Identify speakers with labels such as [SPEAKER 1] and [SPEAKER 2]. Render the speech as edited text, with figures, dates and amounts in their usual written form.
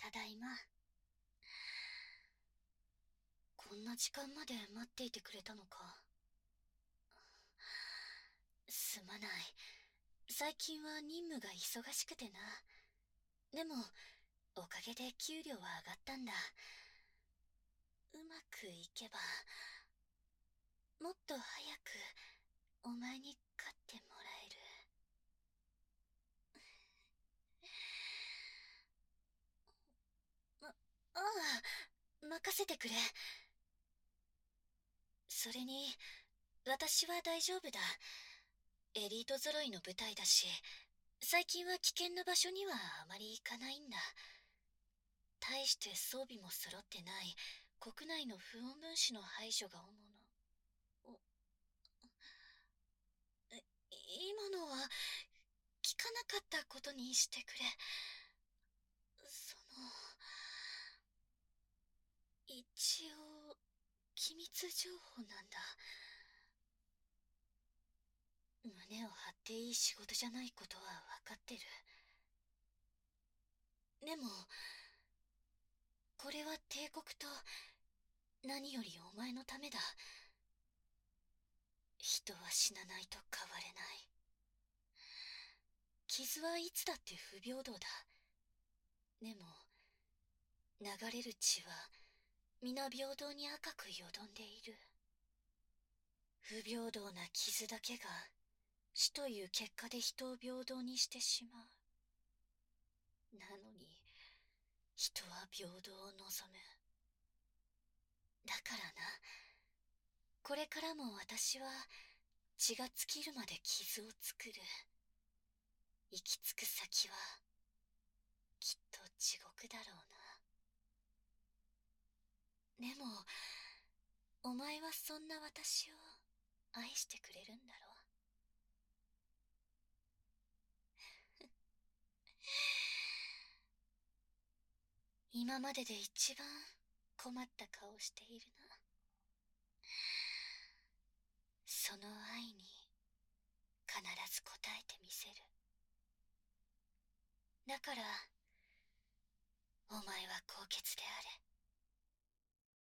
[SPEAKER 1] ただいま。こんな時間まで待っていてくれたのか。すまない。最近は任務が忙しくてな。でも、おかげで給料は上がったんだ。うまくいけば、もっと早くお前に勝ってもらえる。ああ、任せてくれ。それに、私は大丈夫だ。エリート揃いの部隊だし、最近は危険な場所にはあまり行かないんだ。大して装備も揃ってない国内の不穏分子の排除が主な。今のは聞かなかったことにしてくれ。一応機密情報なんだ。胸を張っていい仕事じゃないことは分かってる。でもこれは帝国と何よりお前のためだ。人は死なないと変われない。傷はいつだって不平等だ。でも流れる血は皆平等に赤くよどんでいる。不平等な傷だけが死という結果で人を平等にしてしまう。なのに人は平等を望む。だからな、これからも私は血が尽きるまで傷を作る。行き着く先はきっと地獄だろうな。でもお前はそんな私を愛してくれるんだろう。今までで一番困った顔しているな。その愛に必ず応えてみせる。だからお前は高潔であれ。